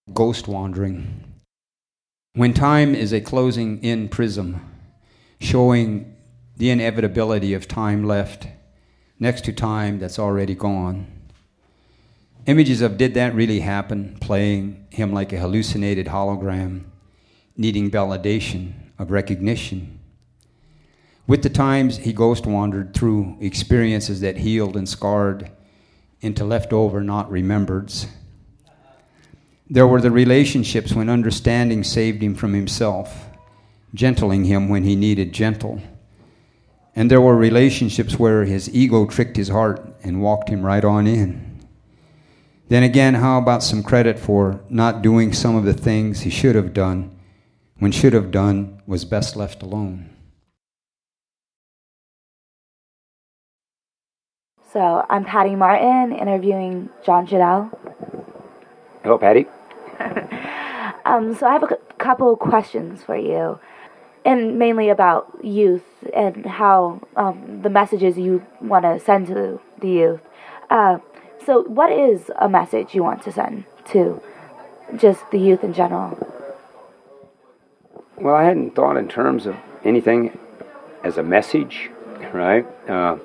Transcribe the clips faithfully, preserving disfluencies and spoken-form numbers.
Ghost wandering. When time is a closing in prism, showing the inevitability of time left next to time that's already gone. Images of did that really happen, playing him like a hallucinated hologram, needing validation of recognition. With the times, he ghost wandered through experiences that healed and scarred into leftover, not remembereds. There were the relationships when understanding saved him from himself, gentling him when he needed gentle. And there were relationships where his ego tricked his heart and walked him right on in. Then again, how about some credit for not doing some of the things he should have done when should have done was best left alone? So I'm Patty Martin, interviewing John Jodell. Hello, Patty. um, so I have a c- couple of questions for you, and mainly about youth and how um, the messages you want to send to the youth. Uh, so what is a message you want to send to just the youth in general? Well, I hadn't thought in terms of anything as a message, right? Uh,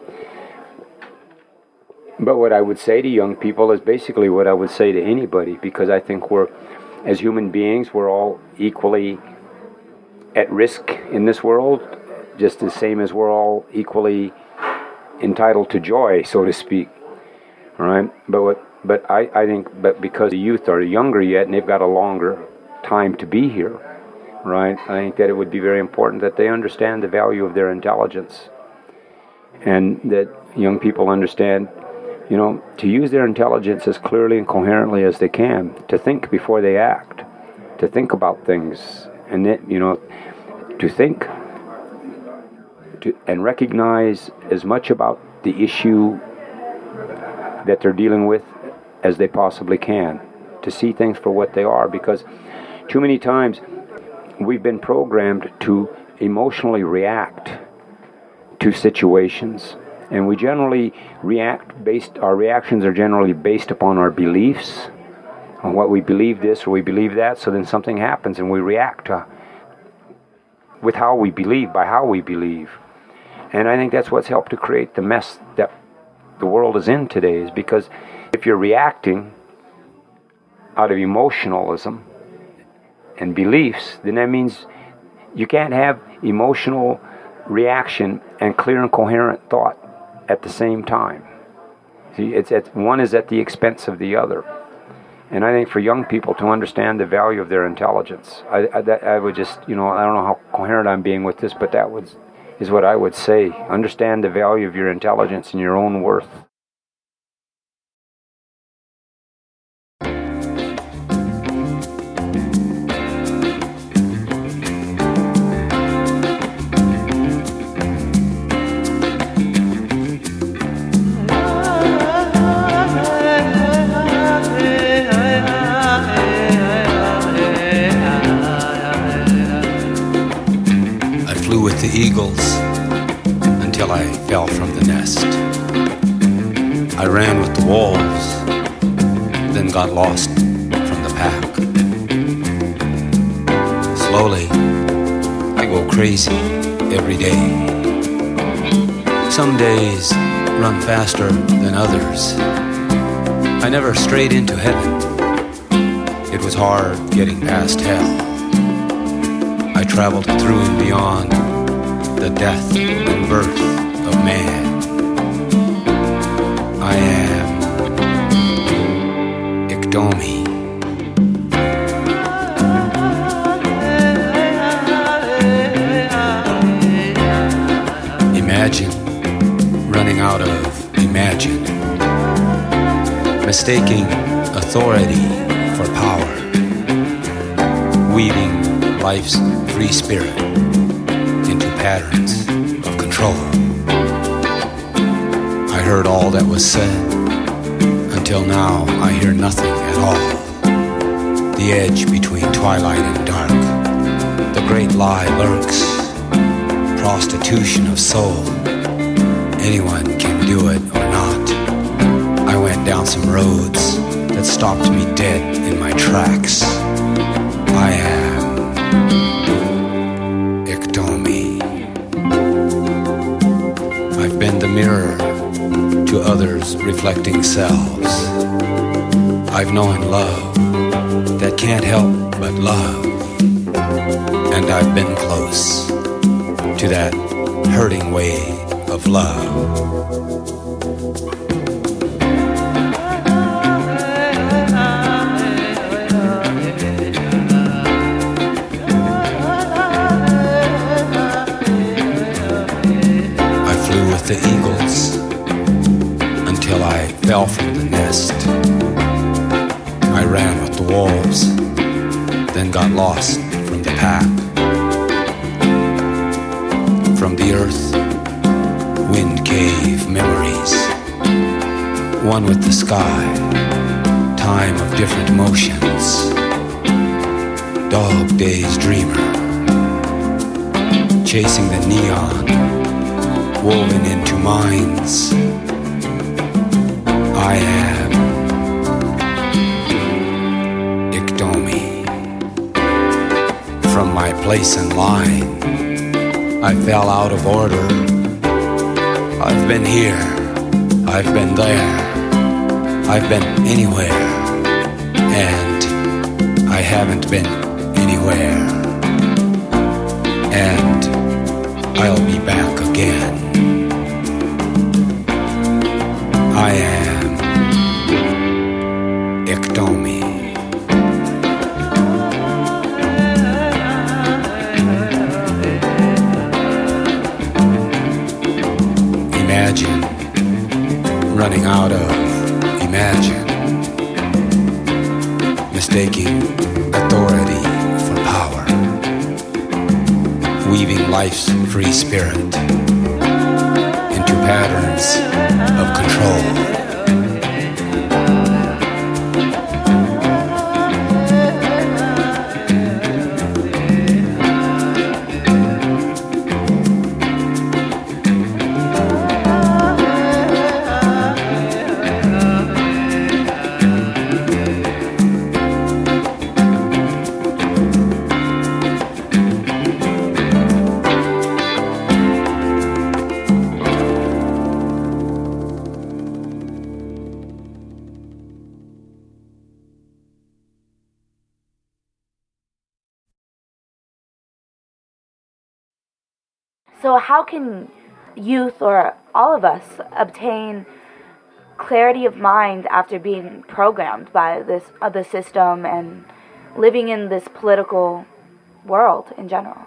but what I would say to young people is basically what I would say to anybody, because I think we're, as human beings, we're all equally at risk in this world, just the same as we're all equally entitled to joy, so to speak, right? But what, but I, I think, but because the youth are younger yet and they've got a longer time to be here, right? I think that it would be very important that they understand the value of their intelligence, and that young people understand, you know, to use their intelligence as clearly and coherently as they can, to think before they act, to think about things, and then, you know, to think to, and recognize as much about the issue that they're dealing with as they possibly can, to see things for what they are, because too many times we've been programmed to emotionally react to situations. And we generally react based, our reactions are generally based upon our beliefs, on what we believe this or we believe that, so then something happens and we react to, with how we believe, by how we believe. And I think that's what's helped to create the mess that the world is in today, is because if you're reacting out of emotionalism and beliefs, then that means you can't have emotional reaction and clear and coherent thought at the same time. See, it's, it's one is at the expense of the other. And I think for young people to understand the value of their intelligence, I, I, that, I would just, you know, I don't know how coherent I'm being with this, but that was, is what I would say. Understand the value of your intelligence and your own worth. The eagles until I fell from the nest. I ran with the wolves, then got lost from the pack. Slowly, I go crazy every day. Some days run faster than others. I never strayed into heaven. It was hard getting past hell. I traveled through and beyond the death and birth of man. I am Iktomi. Imagine running out of imagine, mistaking authority for power, weaving life's free spirit into patterns of control. I heard all that was said. Until now, I hear nothing at all. The edge between twilight and dark. The great lie lurks. Prostitution of soul. Anyone can do it or not. I went down some roads that stopped me dead in my tracks. self-destructing selves. I've known love that can't help but love, and I've been close to that hurting wave of love. The eagles until I fell from the nest. I ran with the wolves, then got lost from the pack. From the earth, wind cave memories, one with the sky, time of different motions, dog days dreamer, chasing the neon, woven into minds. I am Iktomi. From my place in line, I fell out of order. I've been here, I've been there, I've been anywhere, and I haven't been anywhere. And I'll be back again. I am Iktomi. Imagine running out of imagine, mistaking authority for power, weaving life's free spirit into patterns of control. So how can youth, or all of us, obtain clarity of mind after being programmed by this uh, the system and living in this political world in general?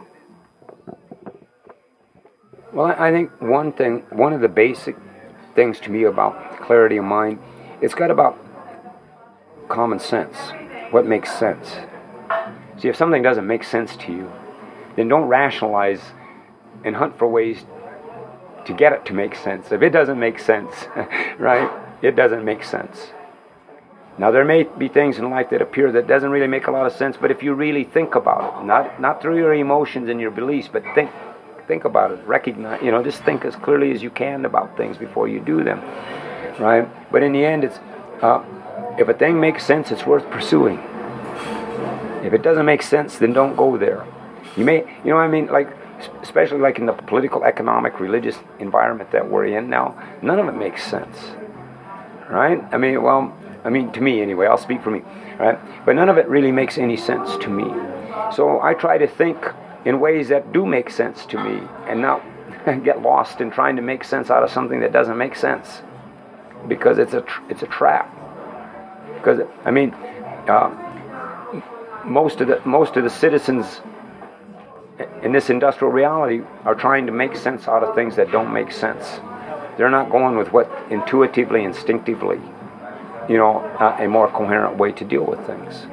Well, I think one thing, one of the basic things to me about clarity of mind, it's got about common sense, what makes sense. See, if something doesn't make sense to you, then don't rationalize and hunt for ways to get it to make sense. If it doesn't make sense, right, it doesn't make sense. Now, there may be things in life that appear that doesn't really make a lot of sense, but if you really think about it, not not through your emotions and your beliefs, but think think about it, recognize, you know, just think as clearly as you can about things before you do them, right? But in the end, it's uh, if a thing makes sense, it's worth pursuing. If it doesn't make sense, then don't go there. You may, you know what I mean, like, especially like in the political, economic, religious environment that we're in now, none of it makes sense, right? I mean, well, I mean, to me anyway, I'll speak for me, right? But none of it really makes any sense to me. So I try to think in ways that do make sense to me and not get lost in trying to make sense out of something that doesn't make sense, because it's a tr- it's a trap. Because, I mean, uh, most of the most of the citizens in this industrial reality are trying to make sense out of things that don't make sense. They're not going with what intuitively, instinctively, you know, uh, a more coherent way to deal with things.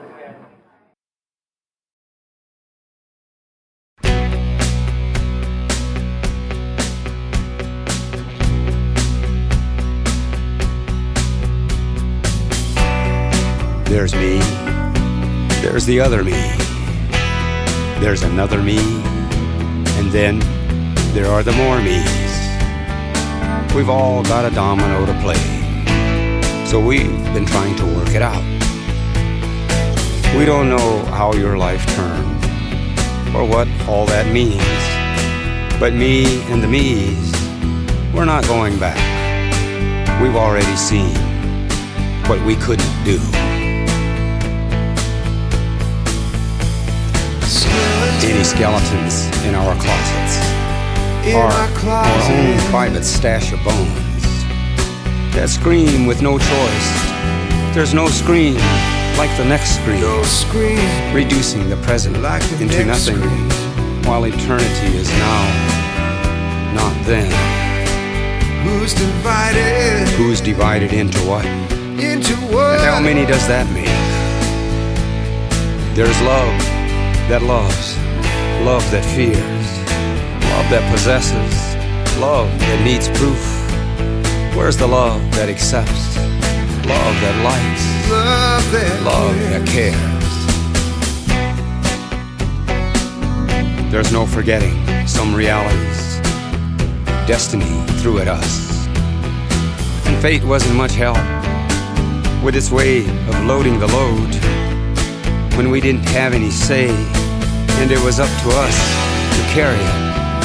There's me, there's the other me, there's another me, and then there are the more me's. We've all got a domino to play, so we've been trying to work it out. We don't know how your life turned, or what all that means, but me and the me's, we're not going back. we've already seen what we couldn't do. Any skeletons in our closets are our own private stash of bones that scream with no choice. There's no scream like the next scream, reducing the present into nothing, while eternity is now, not then. Who's divided? Who's divided into what? Into what? And how many does that make? There's love that loves, love that fears, love that possesses, love that needs proof. Where's the love that accepts, love that likes, Love that love that cares? There's no forgetting some realities. Destiny threw at us, and fate wasn't much help with its way of loading the load when we didn't have any say, and it was up to us to carry it.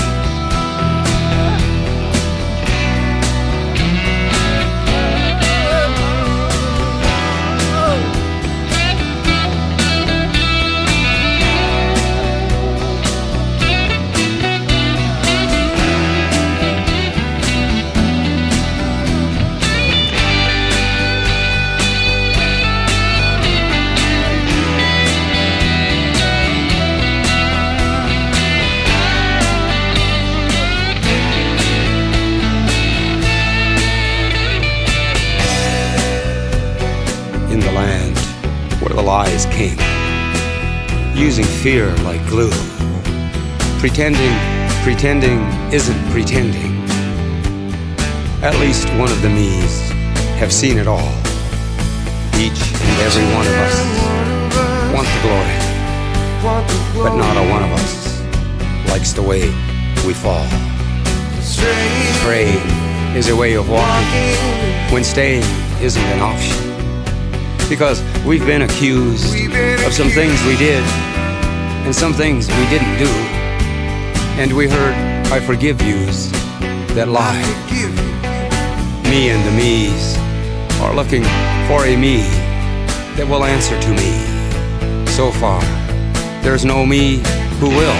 Lies came, using fear like glue. Pretending, pretending isn't pretending. At least one of the me's have seen it all. Each and every one of us want the glory, but not a one of us likes the way we fall. Straying is a way of walking when staying isn't an option. Because we've been accused of some things we did and some things we didn't do. And we heard I forgive yous that lie. Me and the me's are looking for a me that will answer to me. So far, there's no me who will.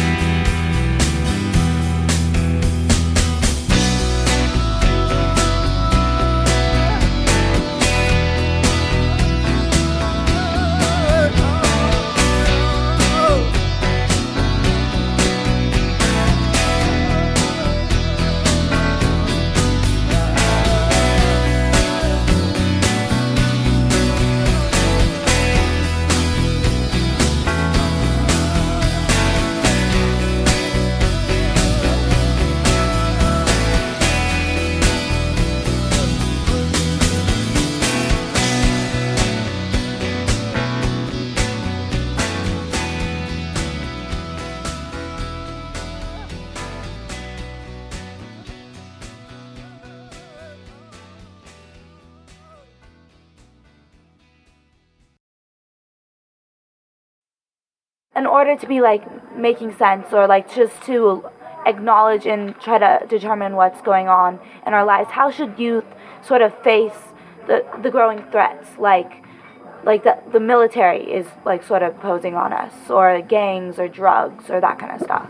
In order to be like making sense, or like just to acknowledge and try to determine what's going on in our lives, how should youth sort of face the the growing threats, like like the the military is like sort of posing on us, or gangs or drugs or that kind of stuff?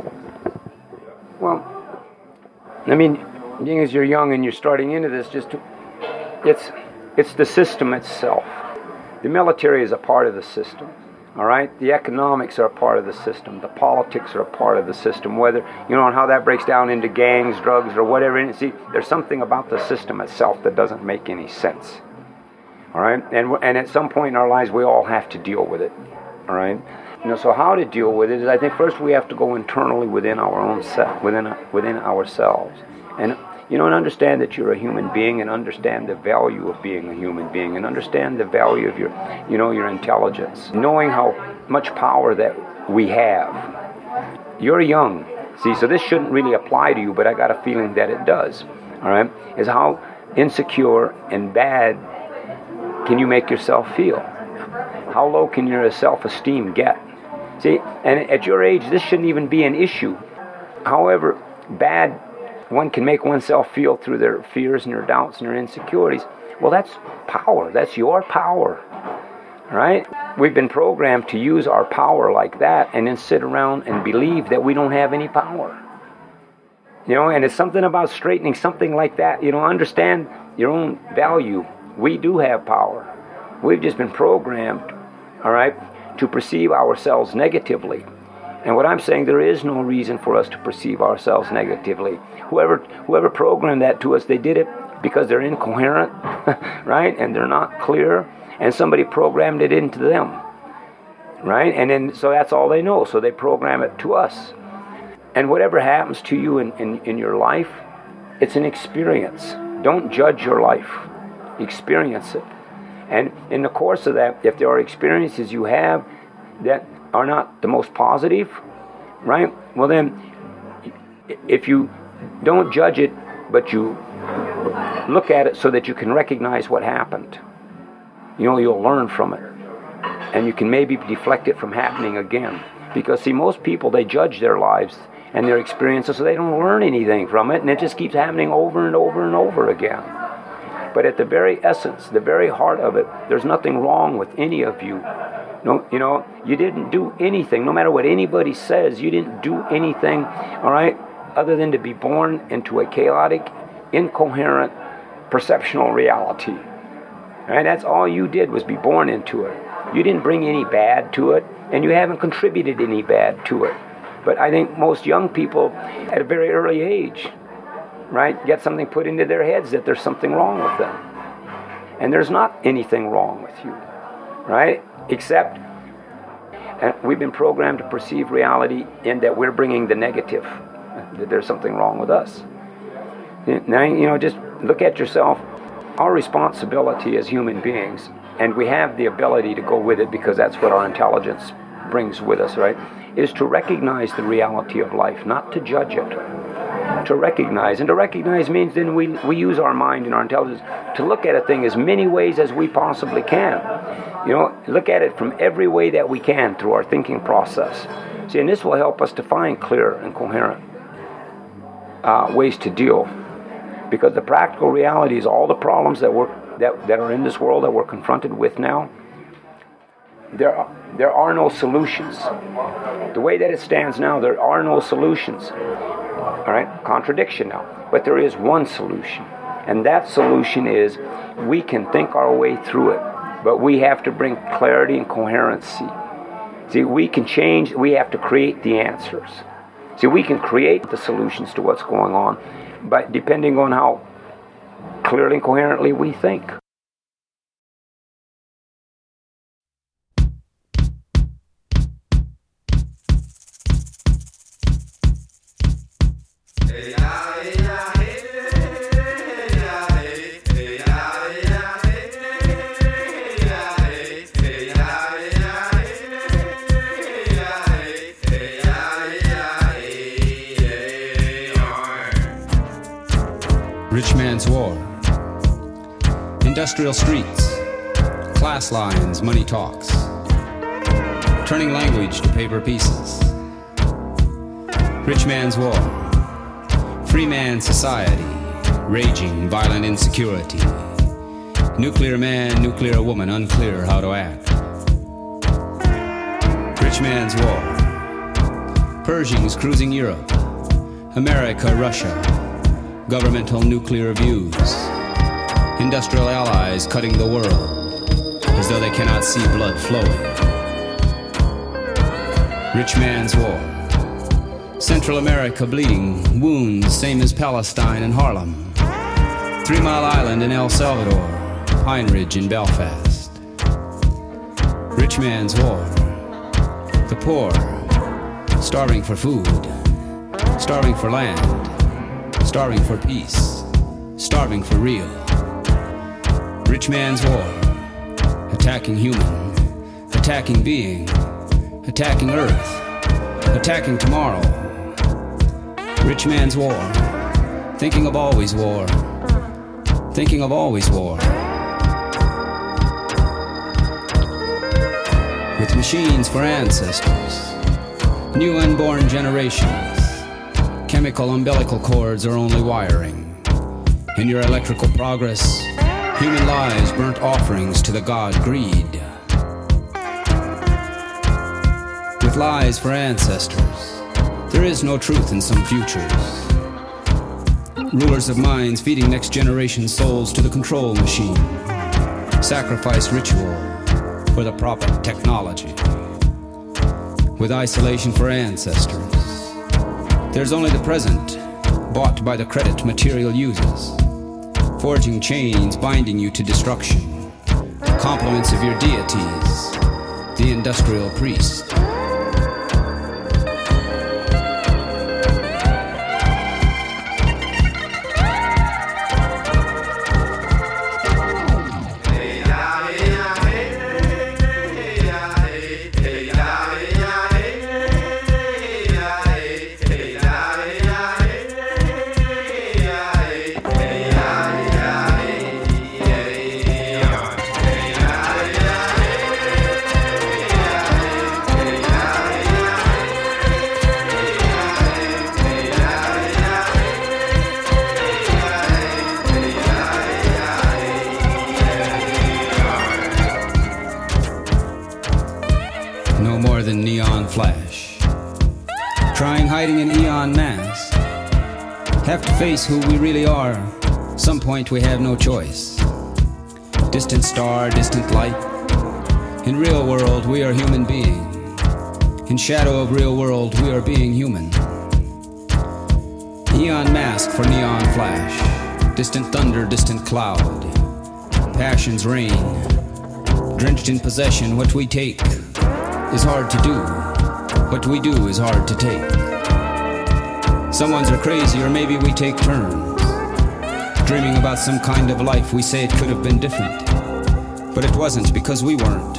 Well, I mean, being as you're young and you're starting into this, just to, it's it's the system itself. The military is a part of the system. All right, the economics are a part of the system. The politics are a part of the system. Whether you know and how that breaks down into gangs, drugs, or whatever. And see, there's something about the system itself that doesn't make any sense. All right, and and at some point in our lives, we all have to deal with it. All right, you know. So how to deal with it is, I think, first we have to go internally within our own self, within within ourselves, and you know, and understand that you're a human being, and understand the value of being a human being, and understand the value of your, you know, your intelligence. Knowing how much power that we have. You're young, see, so this shouldn't really apply to you, but I got a feeling that it does. All right, is how insecure and bad can you make yourself feel? How low can your self-esteem get? See, and at your age, this shouldn't even be an issue. However bad one can make oneself feel through their fears and their doubts and their insecurities. Well, that's power. That's your power, right? We've been programmed to use our power like that and then sit around and believe that we don't have any power. You know, and it's something about straightening something like that. You know, understand your own value. We do have power. We've just been programmed, all right, to perceive ourselves negatively. And what I'm saying, there is no reason for us to perceive ourselves negatively. Whoever whoever programmed that to us, they did it because they're incoherent, right? And they're not clear. And somebody programmed it into them, right? And then, so that's all they know. So they program it to us. And whatever happens to you in, in, in your life, it's an experience. Don't judge your life. Experience it. And in the course of that, if there are experiences you have that are not the most positive, right? Well then, if you don't judge it, but you look at it so that you can recognize what happened, you know, you'll learn from it. And you can maybe deflect it from happening again. Because see, most people, they judge their lives and their experiences, so they don't learn anything from it, and it just keeps happening over and over and over again. But at the very essence, the very heart of it, there's nothing wrong with any of you. No, you know, you didn't do anything. No matter what anybody says, you didn't do anything, all right, other than to be born into a chaotic, incoherent, perceptional reality. All right, that's all you did, was be born into it. You didn't bring any bad to it, and you haven't contributed any bad to it. But I think most young people at a very early age, right, get something put into their heads that there's something wrong with them. And there's not anything wrong with you, right? Except, and we've been programmed to perceive reality in that we're bringing the negative, that there's something wrong with us. Now, you know, just look at yourself. Our responsibility as human beings, and we have the ability to go with it because that's what our intelligence brings with us, right, is to recognize the reality of life, not to judge it. To recognize. And to recognize means then we, we use our mind and our intelligence to look at a thing as many ways as we possibly can. You know, look at it from every way that we can through our thinking process. See, and this will help us to find clear and coherent uh, ways to deal. Because the practical reality is all the problems that we're that, that are in this world that we're confronted with now, there are, there are no solutions. The way that it stands now, there are no solutions. All right, contradiction now. But there is one solution. And that solution is we can think our way through it, but we have to bring clarity and coherency. See, we can change, we have to create the answers. See, we can create the solutions to what's going on, but depending on how clearly and coherently we think. Rich man's war. Industrial streets. Class lines, money talks. Turning language to paper pieces. Rich man's war. Free man society. Raging violent insecurity. Nuclear man, nuclear woman, unclear how to act. Rich man's war. Pershings cruising Europe. America, Russia. Governmental nuclear views. Industrial allies cutting the world as though they cannot see blood flowing. Rich man's war. Central America bleeding, wounds same as Palestine and Harlem. Three Mile Island in El Salvador, Pine Ridge in Belfast. Rich man's war. The poor, starving for food, starving for land, starving for peace, starving for real. Rich man's war, attacking human, attacking being, attacking earth, attacking tomorrow. Rich man's war, thinking of always war, thinking of always war. With machines for ancestors, new unborn generations, chemical umbilical cords are only wiring. In your electrical progress, human lives burnt offerings to the god greed. With lies for ancestors, there is no truth in some futures. Rulers of minds feeding next generation souls to the control machine. Sacrifice ritual for the profit technology. With isolation for ancestors, there's only the present, bought by the credit material uses. Forging chains binding you to destruction. Compliments of your deities, the industrial priest. Have to face who we really are. Some point we have no choice. Distant star, distant light. In real world, we are human being. In shadow of real world, we are being human. Neon mask for neon flash. Distant thunder, distant cloud. Passions reign. Drenched in possession, what we take is hard to do. What we do is hard to take. Someone's are crazy, or maybe we take turns. Dreaming about some kind of life, we say it could have been different. But it wasn't, because we weren't.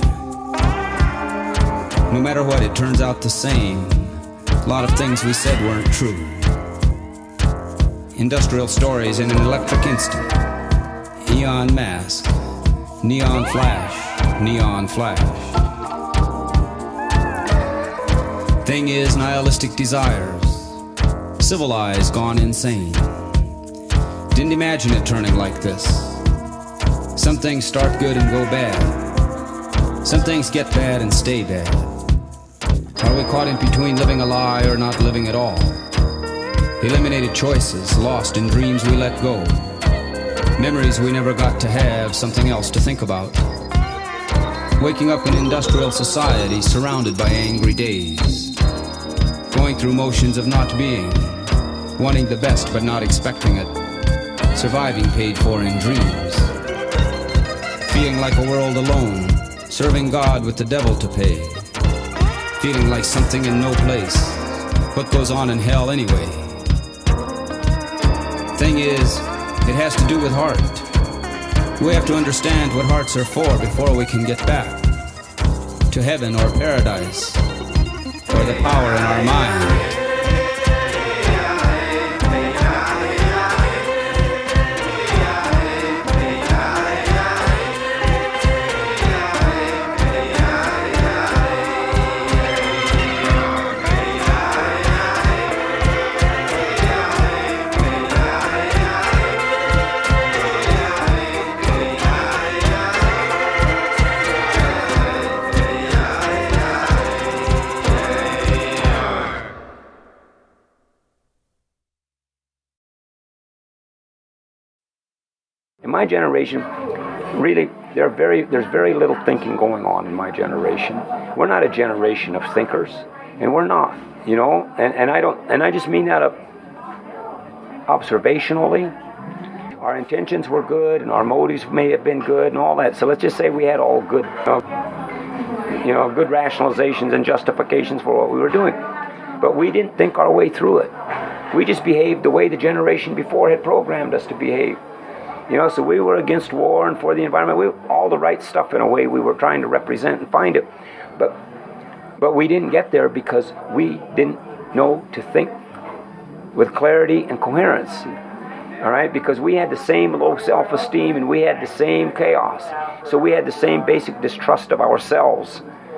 No matter what, it turns out the same. A lot of things we said weren't true. Industrial stories in an electric instant. Eon mask, neon flash, neon flash. Thing is, nihilistic desires. Civilized, gone insane. Didn't imagine it turning like this. Some things start good and go bad. Some things get bad and stay bad. Are we caught in between living a lie or not living at all? Eliminated choices, lost in dreams we let go. Memories we never got to have, something else to think about. Waking up in industrial society surrounded by angry days. Going through motions of not being. Wanting the best but not expecting it. Surviving paid for in dreams. Feeling like a world alone. Serving God with the devil to pay. Feeling like something in no place. What goes on in hell anyway? Thing is, it has to do with heart. We have to understand what hearts are for before we can get back to heaven or paradise, or the power in our mind. My generation, really, there are very, there's very little thinking going on in my generation. We're not a generation of thinkers, and we're not, you know. And, and I don't, and I just mean that up observationally. Our intentions were good, and our motives may have been good, and all that. So let's just say we had all good, uh, you know, good rationalizations and justifications for what we were doing. But we didn't think our way through it. We just behaved the way the generation before had programmed us to behave. You know, so we were against war and for the environment. We all the right stuff in a way we were trying to represent and find it. But but we didn't get there because we didn't know to think with clarity and coherence. All right? Because we had the same low self-esteem and we had the same chaos. So we had the same basic distrust of ourselves.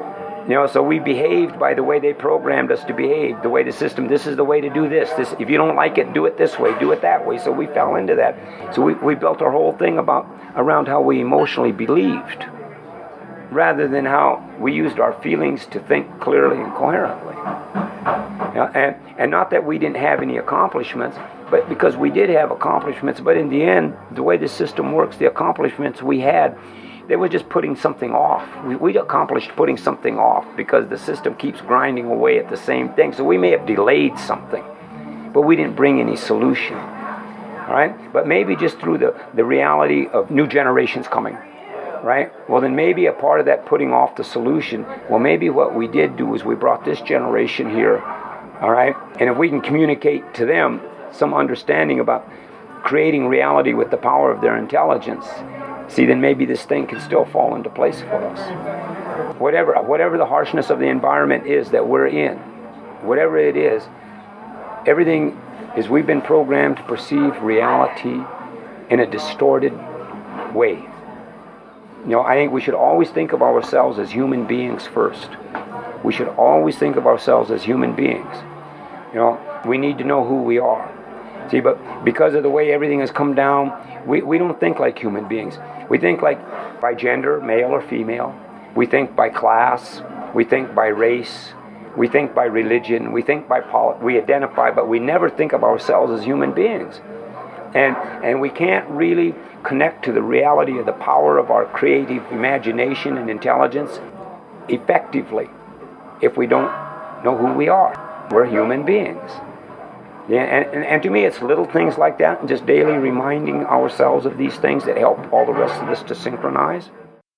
You know, so we behaved by the way they programmed us to behave, the way the system, this is the way to do this. This, if you don't like it, do it this way, do it that way. So we fell into that. So we, we built our whole thing about around how we emotionally believed, rather than how we used our feelings to think clearly and coherently. You know, and, and not that we didn't have any accomplishments, but because we did have accomplishments, but in the end, the way the system works, the accomplishments we had, they were just putting something off. We, we accomplished putting something off because the system keeps grinding away at the same thing. So we may have delayed something, but we didn't bring any solution. All right? But maybe just through the, the reality of new generations coming, right? Well, then maybe a part of that putting off the solution, well, maybe what we did do is we brought this generation here, all right? And if we can communicate to them some understanding about creating reality with the power of their intelligence, see, then maybe this thing can still fall into place for us. Whatever, whatever the harshness of the environment is that we're in, whatever it is, everything is we've been programmed to perceive reality in a distorted way. You know, I think we should always think of ourselves as human beings first. We should always think of ourselves as human beings. You know, we need to know who we are. See, but because of the way everything has come down, we, we don't think like human beings. We think like by gender, male or female. We think by class. We think by race. We think by religion. We think by politics. We identify, but we never think of ourselves as human beings. And and we can't really connect to the reality of the power of our creative imagination and intelligence effectively if we don't know who we are. We're human beings. Yeah, and, and, and to me, it's little things like that, and just daily reminding ourselves of these things that help all the rest of this to synchronize.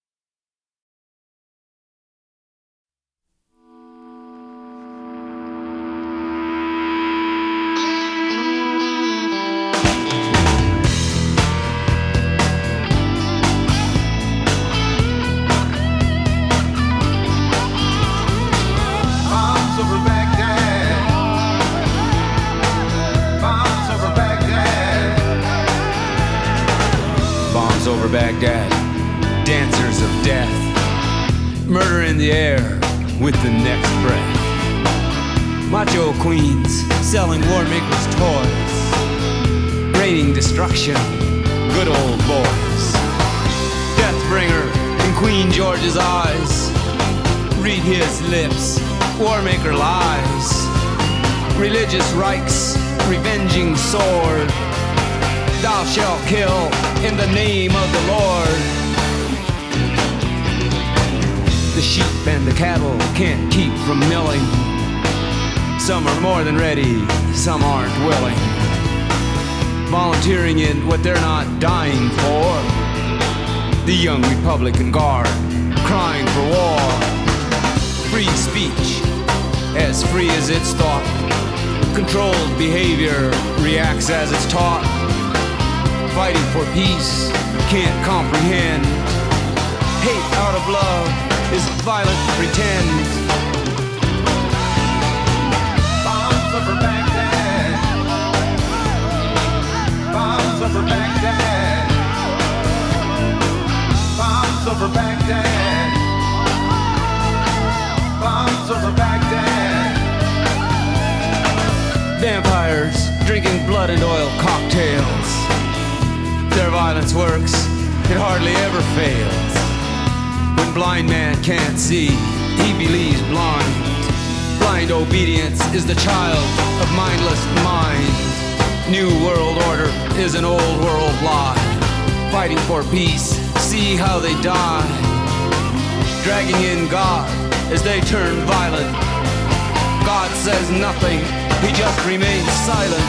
Over Baghdad, dancers of death, murder in the air with the next breath. Macho queens selling war makers' toys, raining destruction, good old boys. Deathbringer in Queen George's eyes, read his lips, war maker lies. Religious Reich's revenging sword, thou shalt kill in the name of the Lord. The sheep and the cattle can't keep from milling. Some are more than ready, some aren't willing. Volunteering in what they're not dying for. The young Republican Guard crying for war. Free speech, as free as it's thought. Controlled behavior reacts as it's taught. Fighting for peace, can't comprehend. Hate out of love is violent pretend. Bombs over Baghdad. Bombs over Baghdad. Bombs over Baghdad. Bombs over Baghdad. Vampires drinking blood and oil cocktails. Their violence works, it hardly ever fails. When blind man can't see, he believes blind. Blind obedience is the child of mindless mind. New world order is an old world lie. Fighting for peace, see how they die. Dragging in God as they turn violent. God says nothing, he just remains silent.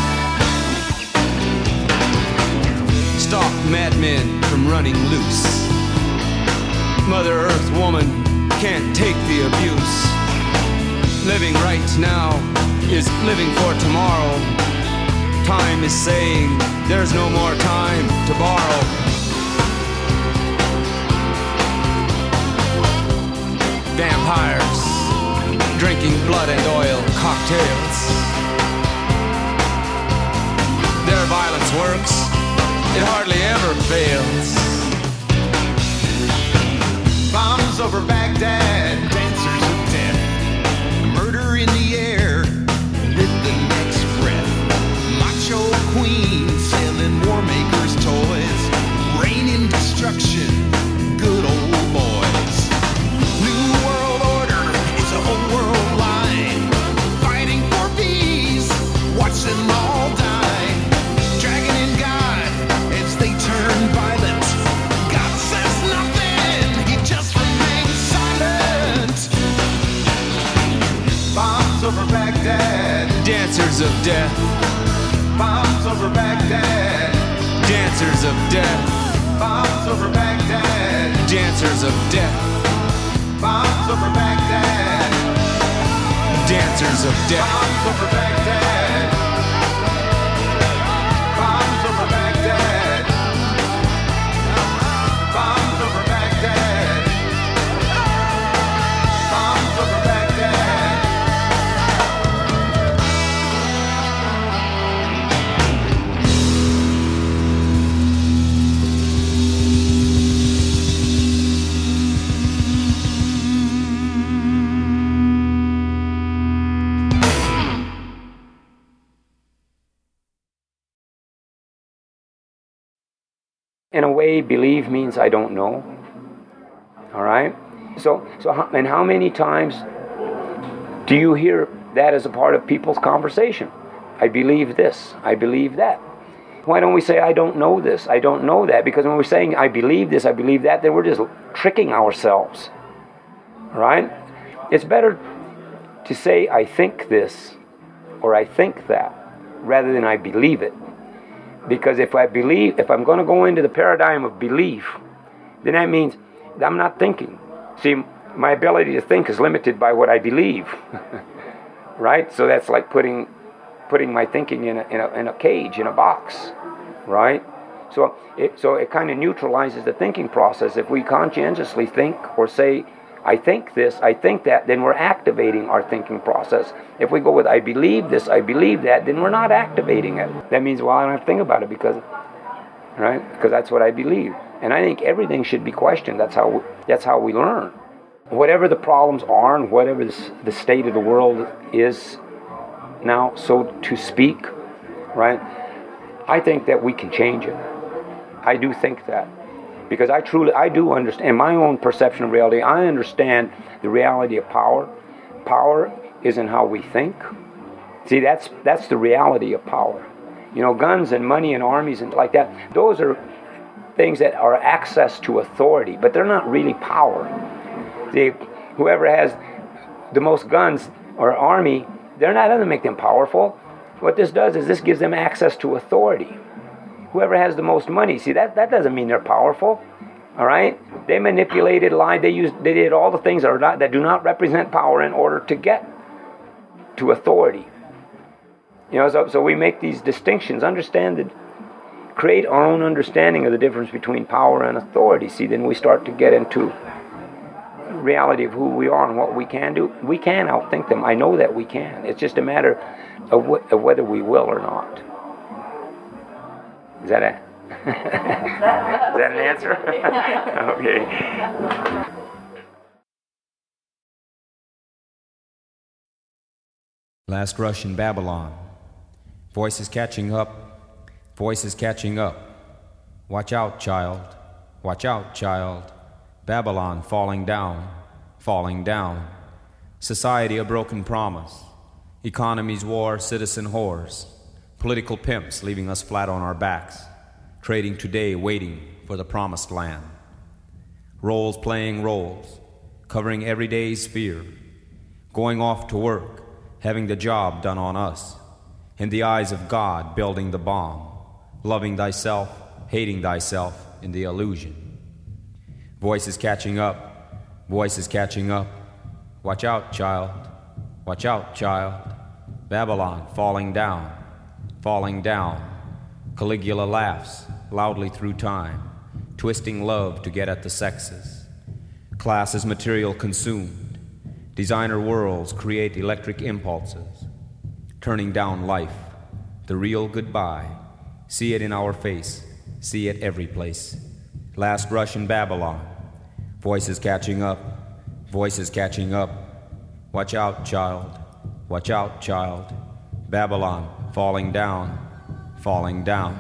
Stop madmen from running loose. Mother Earth woman can't take the abuse. Living right now is living for tomorrow. Time is saying there's no more time to borrow. Vampires drinking blood and oil cocktails. Their violence works, it hardly ever fails. Bombs over Baghdad, dancers of Baghdad. Dancers of death. Bombs over Baghdad. Dancers of death. Bombs over Baghdad. Dancers of death. Bombs over Baghdad. Dancers of death. Bombs over Baghdad. Bombs over Baghdad. Bombs over Baghdad. Bombs over Baghdad. In a way, believe means I don't know. All right? So, so, how, and how many times do you hear that as a part of people's conversation? I believe this, I believe that. Why don't we say, I don't know this, I don't know that? Because when we're saying, I believe this, I believe that, then we're just tricking ourselves. All right? It's better to say, I think this, or I think that, rather than I believe it. Because if I believe, if I'm going to go into the paradigm of belief, then that means I'm not thinking. See, my ability to think is limited by what I believe, right? So that's like putting putting my thinking in a, in a, in a cage, in a box, right? So it, so it kind of neutralizes the thinking process. If we conscientiously think or say, I think this, I think that, then we're activating our thinking process. If we go with I believe this, I believe that, then we're not activating it. That means, well, I don't have to think about it because, right? Because that's what I believe. And I think everything should be questioned. That's how that's how we learn. Whatever the problems are and whatever the, the state of the world is now, so to speak, right? I think that we can change it. I do think that. Because I truly, I do understand, in my own perception of reality, I understand the reality of power. Power isn't how we think. See, that's that's the reality of power. You know, guns and money and armies and like that, those are things that are access to authority, but they're not really power. See, whoever has the most guns or army, they're not going to make them powerful. What this does is this gives them access to authority. Whoever has the most money, see, that, that doesn't mean they're powerful, all right? They manipulated, lied, they used, they did all the things that, are not, that do not represent power in order to get to authority. You know, so, so we make these distinctions, understand that, create our own understanding of the difference between power and authority. See, then we start to get into reality of who we are and what we can do. We can outthink them. I know that we can. It's just a matter of, wh- of whether we will or not. Is that a, is that an answer? Okay. Last rush in Babylon. Voices catching up. Voices catching up. Watch out, child. Watch out, child. Babylon falling down. Falling down. Society a broken promise. Economies war, citizen whores. Political pimps leaving us flat on our backs, trading today, waiting for the promised land. Roles playing roles, covering everyday's fear, going off to work, having the job done on us, in the eyes of God building the bomb, loving thyself, hating thyself in the illusion. Voices catching up, voices catching up. Watch out, child, watch out, child. Babylon falling down. Falling down, Caligula laughs loudly through time, twisting love to get at the sexes. Class is material consumed. Designer worlds create electric impulses, turning down life, the real goodbye. See it in our face, see it every place. Last rush in Babylon, voices catching up, voices catching up. Watch out, child, watch out, child. Babylon falling down, falling down.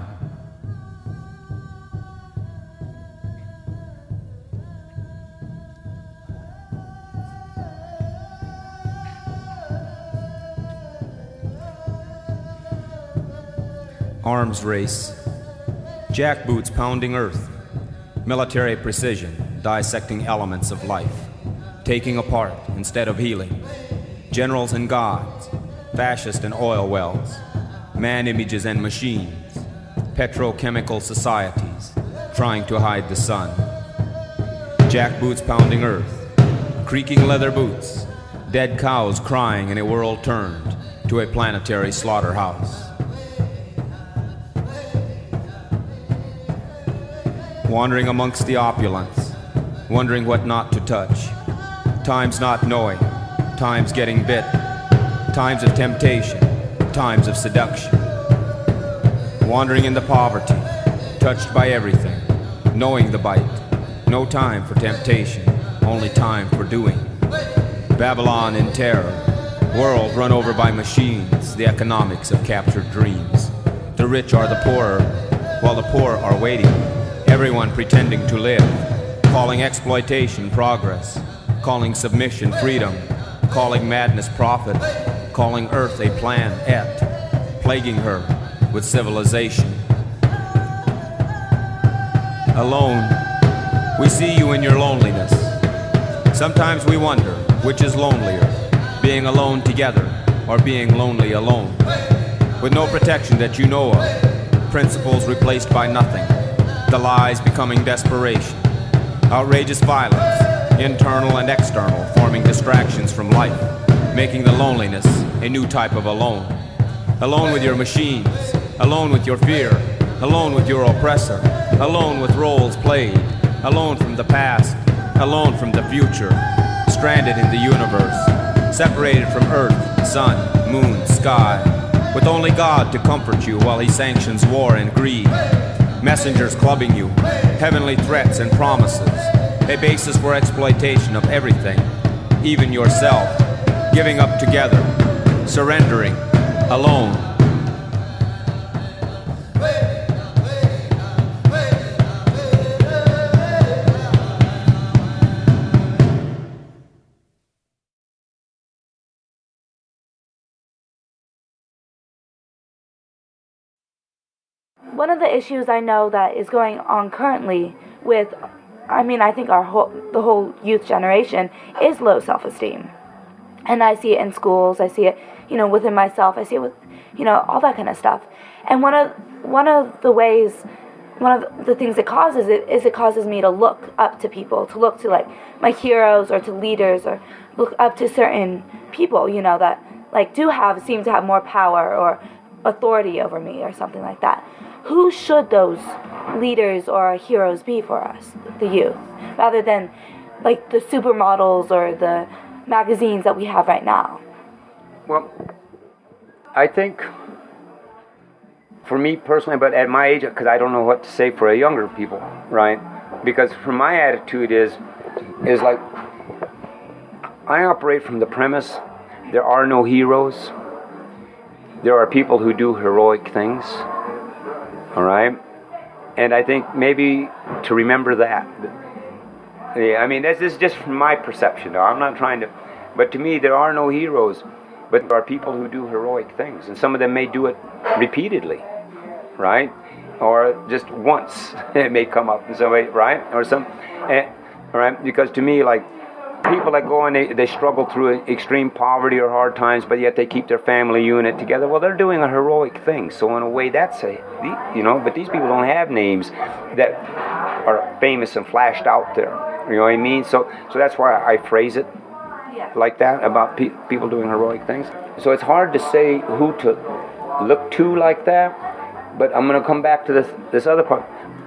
Arms race, jackboots pounding earth, military precision dissecting elements of life, taking apart instead of healing, generals and gods, fascist and oil wells, man images and machines, petrochemical societies trying to hide the sun, jackboots pounding earth, creaking leather boots, dead cows crying in a world turned to a planetary slaughterhouse. Wandering amongst the opulence, wondering what not to touch, times not knowing, times getting bit, times of temptation, times of seduction. Wandering into poverty, touched by everything, knowing the bite, no time for temptation, only time for doing. Babylon in terror, world run over by machines, the economics of captured dreams. The rich are the poorer, while the poor are waiting, everyone pretending to live, calling exploitation progress, calling submission freedom, calling madness profit, calling earth a plan et, plaguing her with civilization. Alone, we see you in your loneliness. Sometimes we wonder which is lonelier, being alone together or being lonely alone. With no protection that you know of, principles replaced by nothing, the lies becoming desperation, outrageous violence, internal and external, forming distractions from life, making the loneliness a new type of alone. Alone with your machines, alone with your fear, alone with your oppressor, alone with roles played, alone from the past, alone from the future, stranded in the universe, separated from earth, sun, moon, sky, with only God to comfort you while he sanctions war and greed, messengers clubbing you, heavenly threats and promises, a basis for exploitation of everything, even yourself, giving up together, surrendering, alone. One of the issues I know that is going on currently with, I mean, I think our whole, the whole youth generation is low self-esteem. And I see it in schools, I see it, you know, within myself, I see it with, you know, all that kind of stuff. And one of, one of the ways, one of the things it causes it is it causes me to look up to people, to look to like my heroes or to leaders or look up to certain people, you know, that like do have, seem to have more power or authority over me or something like that. Who should those leaders or heroes be for us, the youth, rather than like the supermodels or the magazines that we have right now? Well, I think for me personally, but at my age, because I don't know what to say for a younger people, right? Because for my attitude is, is like, I operate from the premise, there are no heroes. There are people who do heroic things. All right? And I think maybe to remember that. Yeah, I mean, this is just from my perception. Now, I'm not trying to... But to me, there are no heroes, but there are people who do heroic things. And some of them may do it repeatedly, right? Or just once. It may come up in some way, right? Or some... Eh, right? Because to me, like, people that go and they, they struggle through extreme poverty or hard times, but yet they keep their family unit together. Well, they're doing a heroic thing. So in a way, that's a, you know, but these people don't have names that are famous and flashed out there. You know what I mean? So, so that's why I phrase it Yeah. like that about pe- people doing heroic things. So it's hard to say who to look to like that. But I'm going to come back to this this other part.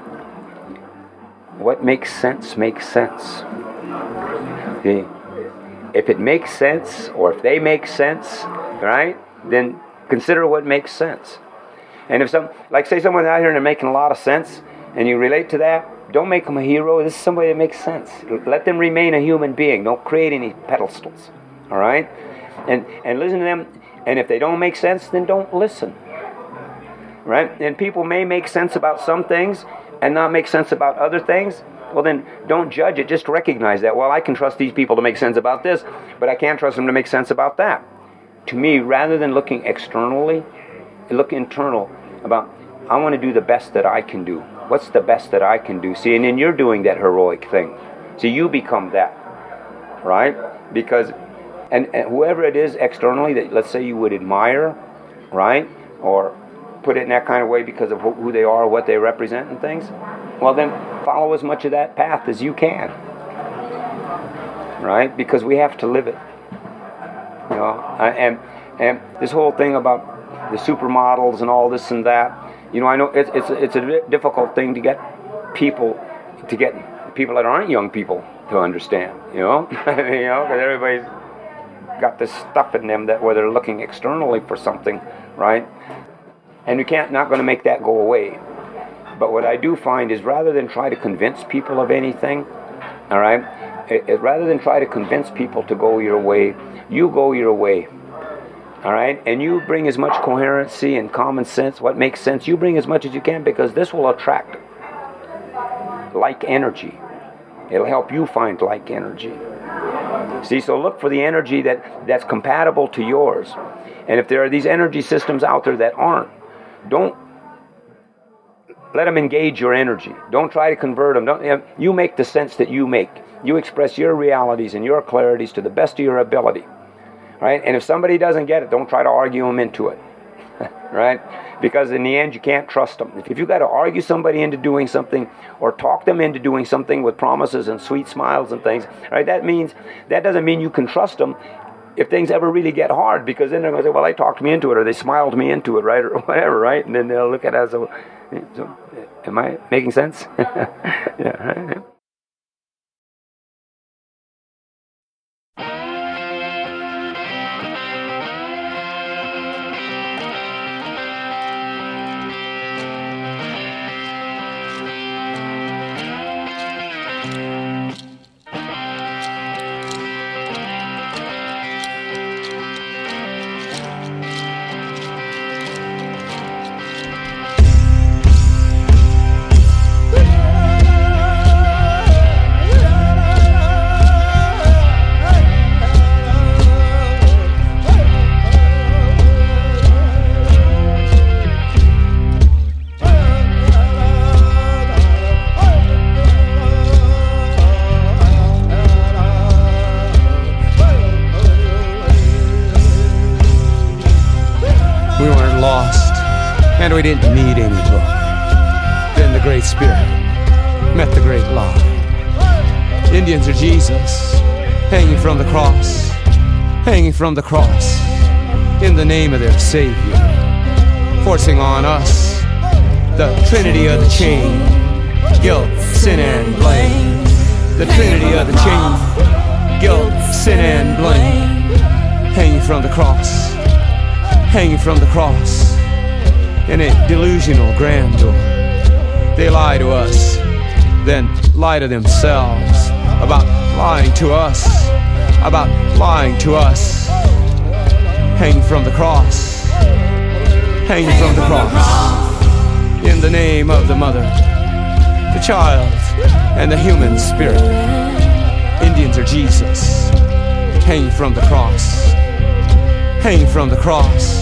What makes sense makes sense. See, if it makes sense, or if they make sense, right, then consider what makes sense. And if some, like say someone's out here and they're making a lot of sense, and you relate to that, don't make them a hero. This is somebody that makes sense. Let them remain a human being. Don't create any pedestals, all right? And and listen to them, and if they don't make sense, then don't listen, right? And people may make sense about some things and not make sense about other things. Well, then don't judge it. Just recognize that, well, I can trust these people to make sense about this, but I can't trust them to make sense about that. To me, rather than looking externally, look internal about, I want to do the best that I can do. What's the best that I can do? See, and then you're doing that heroic thing. So you become that, right? Because And, and whoever it is externally that, let's say, you would admire, right? Or put it in that kind of way because of who, who they are, what they represent and things, well then follow as much of that path as you can. Right? Because we have to live it. You know, and and this whole thing about the supermodels and all this and that, you know, I know it's it's it's a difficult thing to get people to get people that aren't young people to understand. You know, you know, because everybody's got this stuff in them that where they're looking externally for something, right? And we can't not going to make that go away. But what I do find is rather than try to convince people of anything, all right, it, it, rather than try to convince people to go your way, you go your way. All right? And you bring as much coherency and common sense, what makes sense, you bring as much as you can, because this will attract like energy. It'll help you find like energy. See, so look for the energy that, that's compatible to yours. And if there are these energy systems out there that aren't, don't let them engage your energy. Don't try to convert them. Don't, you make the sense that you make. You express your realities and your clarities to the best of your ability. Right? And if somebody doesn't get it, don't try to argue them into it. Right? Because in the end, you can't trust them. If you've got to argue somebody into doing something or talk them into doing something with promises and sweet smiles and things, right? That means, that doesn't mean you can trust them if things ever really get hard, because then they're going to say, well, they talked me into it, or they smiled me into it, right? Or whatever, right? And then they'll look at it as a, so, am I making sense? Yeah, right? And we didn't need any book. Then the Great Spirit met the great law. Indians are Jesus, hanging from the cross, hanging from the cross, in the name of their Savior, forcing on us the trinity of the chain, guilt, sin, and blame. The trinity of the chain, guilt, sin, and blame. Hanging from the cross, hanging from the cross, in a delusional grandeur. They lie to us, then lie to themselves about lying to us, about lying to us. Hanging from the cross, hanging from the cross, in the name of the mother, the child, and the human spirit. Indians are Jesus, hanging from the cross, hanging from the cross.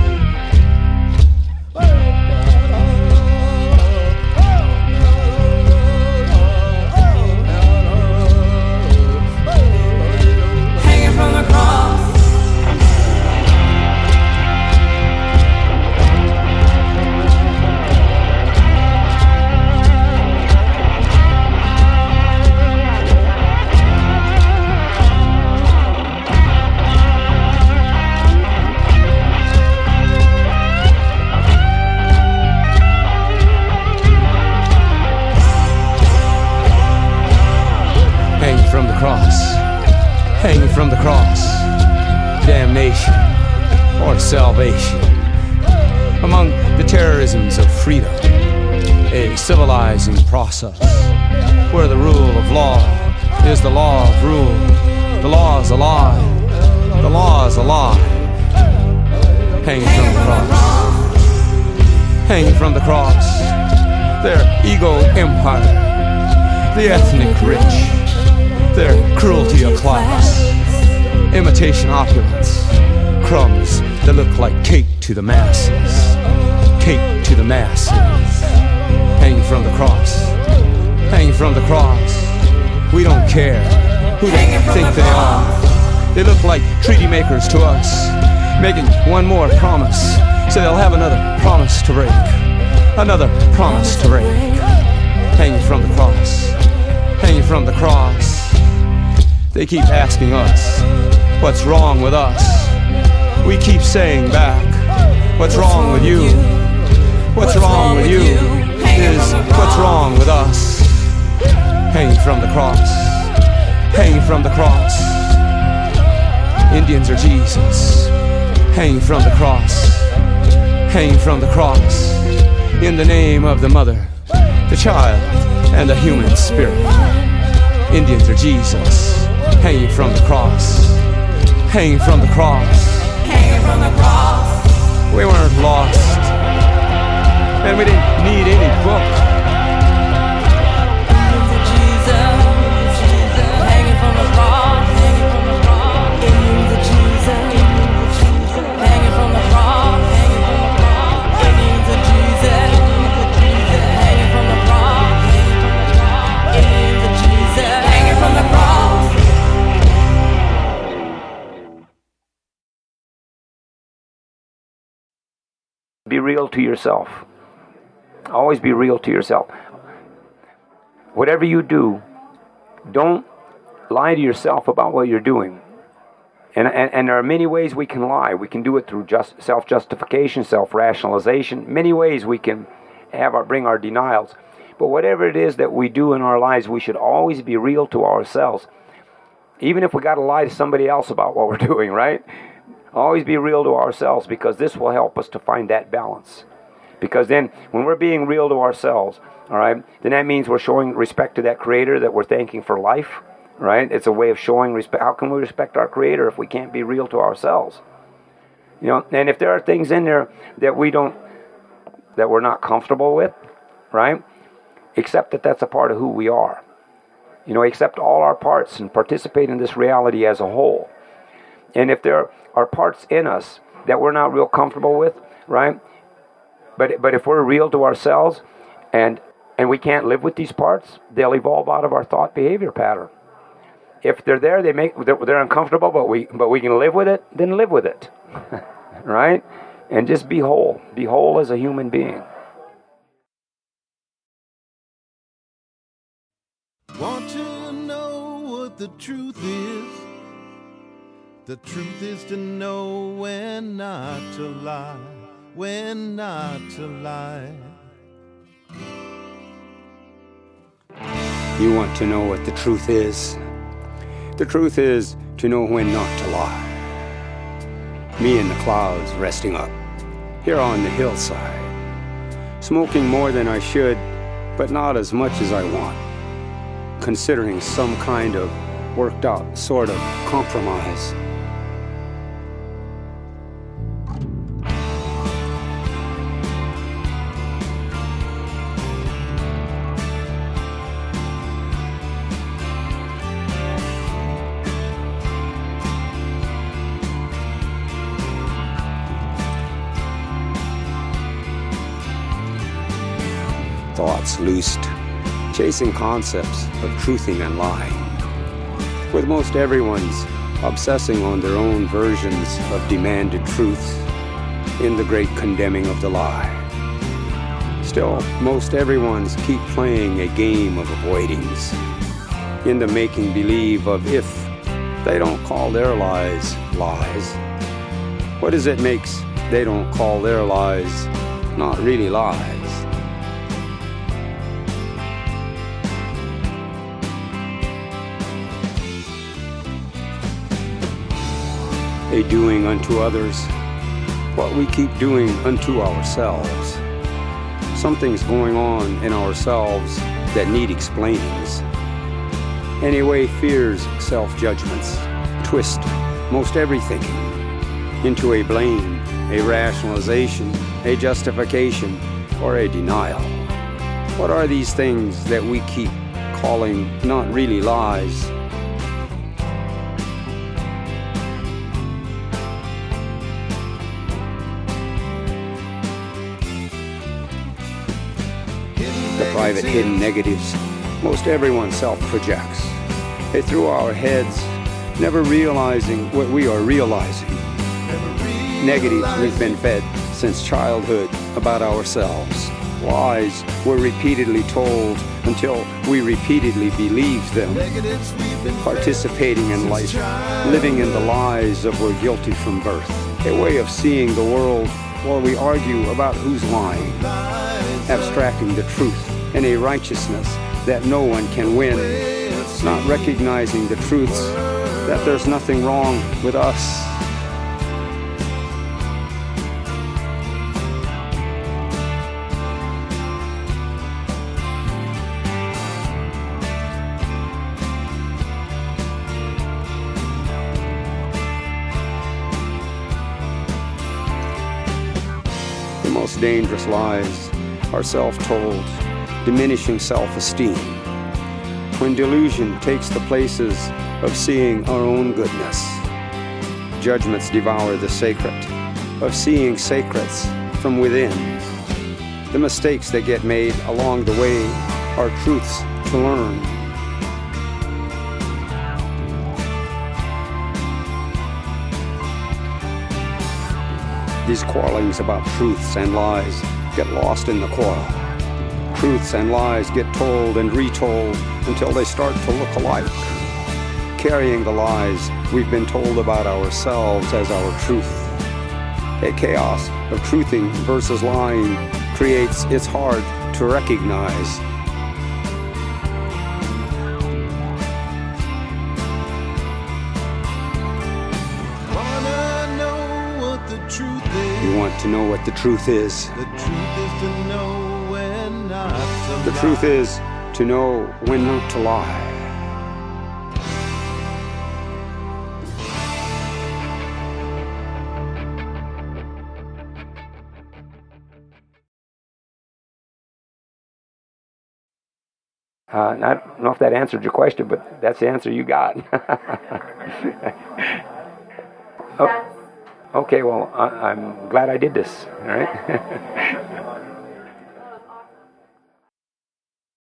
Hanging from the cross, damnation or salvation. Among the terrorisms of freedom, a civilizing process where the rule of law is the law of rule. The law is a lie. The law is a lie. Hanging from the cross, hanging from the cross, their ego empire, the ethnic rich, their cruelty of class, imitation opulence, crumbs that look like cake to the masses, cake to the masses. Hanging from the cross, hanging from the cross. We don't care who they think they are. They look like treaty makers to us, making one more promise, so they'll have another promise to break, another promise to break. Hanging from the cross, hanging from the cross. They keep asking us, what's wrong with us? We keep saying back, what's wrong with you? What's wrong with you is what's wrong with us. Hanging from the cross, hanging from the cross. Indians are Jesus, hanging from the cross, hanging from the cross. In the name of the mother, the child, and the human spirit. Indians are Jesus, hanging from the cross, hanging from the cross, hanging from the cross. We weren't lost, and we didn't need any book. Indians are Jesus, Jesus, hanging from the cross, hanging from the cross. Indians are Jesus, hanging from the cross, hanging from the cross. Indians are Jesus. From the cross. Be real to yourself. Always be real to yourself. Whatever you do, don't lie to yourself about what you're doing. And, and, and there are many ways we can lie. We can do it through just self-justification, self-rationalization. Many ways we can have our, bring our denials. But whatever it is that we do in our lives, we should always be real to ourselves. Even if we got to lie to somebody else about what we're doing, right? Always be real to ourselves, because this will help us to find that balance. Because then when we're being real to ourselves, all right, then that means we're showing respect to that Creator that we're thanking for life, right? It's a way of showing respect. How can we respect our Creator if we can't be real to ourselves? You know, and if there are things in there that we don't, that we're not comfortable with, right? Accept that that's a part of who we are. You know, accept all our parts and participate in this reality as a whole. And if there are parts in us that we're not real comfortable with, right? But but if we're real to ourselves and and we can't live with these parts, they'll evolve out of our thought behavior pattern. If they're there, they make they're, they're uncomfortable, but we but we can live with it, then live with it. Right? And just be whole. Be whole as a human being. Want to know what the truth is? The truth is to know when not to lie, when not to lie. You want to know what the truth is? The truth is to know when not to lie. Me in the clouds resting up, here on the hillside, smoking more than I should, but not as much as I want. Considering some kind of worked out sort of compromise. Thoughts loosed, chasing concepts of truthing and lying, with most everyone's obsessing on their own versions of demanded truths in the great condemning of the lie. Still, most everyone's keep playing a game of avoidings, in the making believe of if they don't call their lies lies, what is it makes they don't call their lies not really lies? A doing unto others what we keep doing unto ourselves. Something's going on in ourselves that need explainings. Anyway, fears, self-judgments, twist most everything into a blame, a rationalization, a justification, or a denial. What are these things that we keep calling not really lies? Private hidden negatives most everyone self-projects. They through our heads never realizing what we are realizing. Negatives we've been fed since childhood about ourselves. Lies we're repeatedly told until we repeatedly believe them. Participating in life, living in the lies of we're guilty from birth. A way of seeing the world while we argue about who's lying. Abstracting the truth in a righteousness that no one can win. Not recognizing the truths that there's nothing wrong with us. The most dangerous lies are self-told, diminishing self-esteem. When delusion takes the places of seeing our own goodness. Judgments devour the sacred, of seeing sacreds from within. The mistakes that get made along the way are truths to learn. These quarrelings about truths and lies get lost in the quarrel. Truths and lies get told and retold until they start to look alike. Carrying the lies we've been told about ourselves as our truth. A chaos of truthing versus lying creates it's hard to recognize. Wanna know what the truth is. You want to know what the truth is. The truth is to know when not to The lie. truth is to know when not to lie. Uh, I don't know if that answered your question, but that's the answer you got. Oh, okay, well, I, I'm glad I did this. All right.